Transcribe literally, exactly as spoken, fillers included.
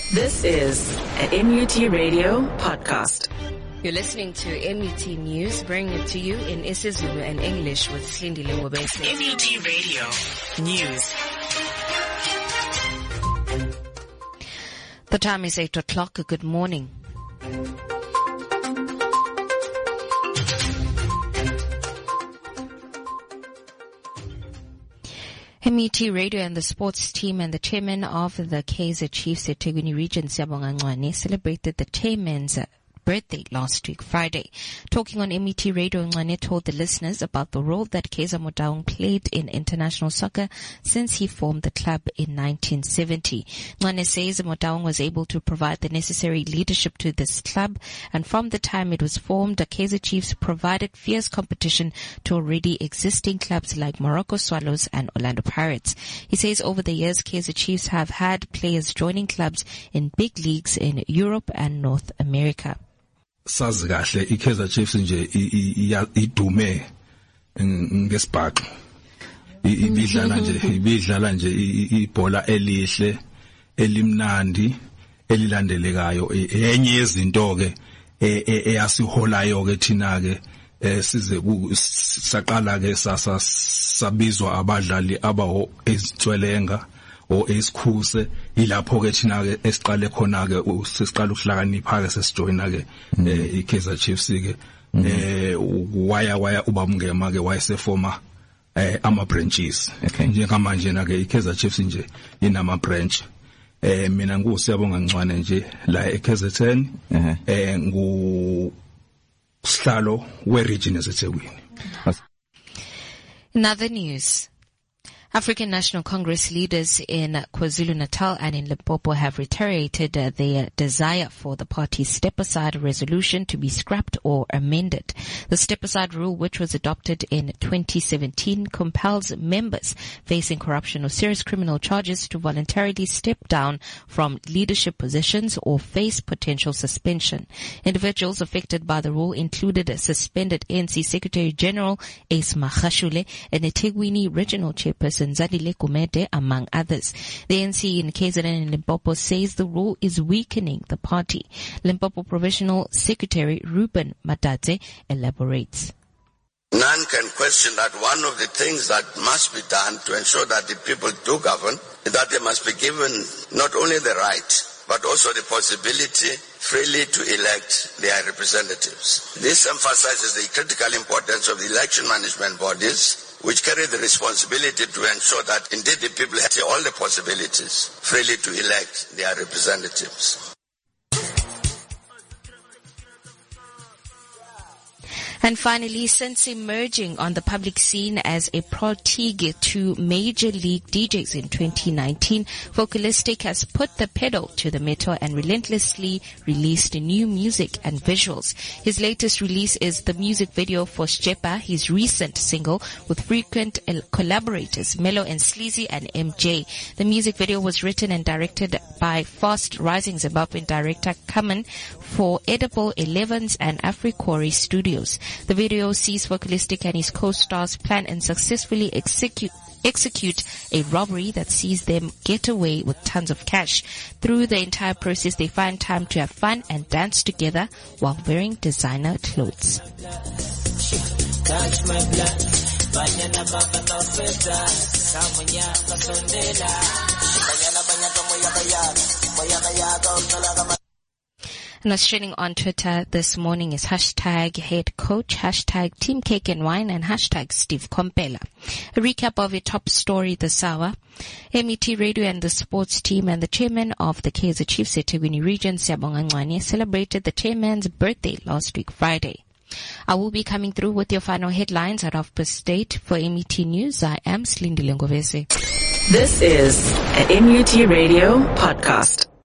This is an M U T Radio podcast. You're listening to M U T News, bringing it to you in isiZulu and English with Slindile Ngobese. M U T Radio News. The time is eight o'clock. Good morning. M U T Radio and the sports team and the chairman of the Kaizer Chiefs eThekwini region, Siyabonga Ncwane, celebrated the chairman's birthday last week, Friday. Talking on M U T Radio, Ncwane told the listeners about the role that Kaizer Motaung played in international soccer since he formed the club in nineteen seventy. Ncwane says Motaung was able to provide the necessary leadership to this club, and from the time it was formed, the Kaizer Chiefs provided fierce competition to already existing clubs like Morocco Swallows and Orlando Pirates. He says over the years, Kaizer Chiefs have had players joining clubs in big leagues in Europe and North America. Sazi kahle iKaizer Chiefs nje idume ngesibhaqo ibidlala nje ibidlala nje ibhola elihle elimnandi elilandelekayo enye yezinto ke eyasiholayo ke thina ke size saqala ke sasa sabizwa abadlali abaho ezitswelenga o esikhuse ilapho ke thina ke esiqale khona ke sesiqala ukuhlakanipha ke sesijoina ke iKaizer Chiefs ke eh waya waya ubamngema ke wayesefoma eh ama branches njengamanje na ke iKaizer Chiefs nje inama branch eh mina ngusiyabonga Ncwane nje la eKaizer ten eh ngu sihlalo we region eseThekwini. In other news, African National Congress leaders in KwaZulu-Natal and in Limpopo have reiterated uh, their desire for the party's step-aside resolution to be scrapped or amended. The step-aside rule, which was adopted in twenty seventeen, compels members facing corruption or serious criminal charges to voluntarily step down from leadership positions or face potential suspension. Individuals affected by the rule included a suspended A N C Secretary General Ace Magashule and a eThekwini Regional Chairperson Zadile Kumede, among others. The A N C in K Z N and Limpopo says the rule is weakening the party. Limpopo Provisional Secretary Ruben Matadze elaborates. None can question that one of the things that must be done to ensure that the people do govern is that they must be given not only the right, but also the possibility freely to elect their representatives. This emphasizes the critical importance of the election management bodies, which carry the responsibility to ensure that indeed the people have all the possibilities freely to elect their representatives. And finally, since emerging on the public scene as a protege to major league D Js in twenty nineteen, Vocalistic has put the pedal to the metal and relentlessly released new music and visuals. His latest release is the music video for Sjepa, his recent single with frequent collaborators Mellow and Sleazy and M J. The music video was written and directed by Fast Rising Zimbabwean director Kamen for Edible Elevens and Africori Studios. The video sees Vocalistic and his co-stars plan and successfully execute execute a robbery that sees them get away with tons of cash. Through the entire process, they find time to have fun and dance together while wearing designer clothes. And what's trending on Twitter this morning is hashtag head coach, hashtag team cake and wine, and hashtag Steve Kompela. A recap of a top story this hour. M U T Radio and the sports team and the chairman of the Kaizer Chiefs eThekwini region, Siyabonga Ncwane, celebrated the chairman's birthday last week, Friday. I will be coming through with your final headlines at half past eight. For M U T News, I am Slindile Ngobese. This is an M U T Radio podcast.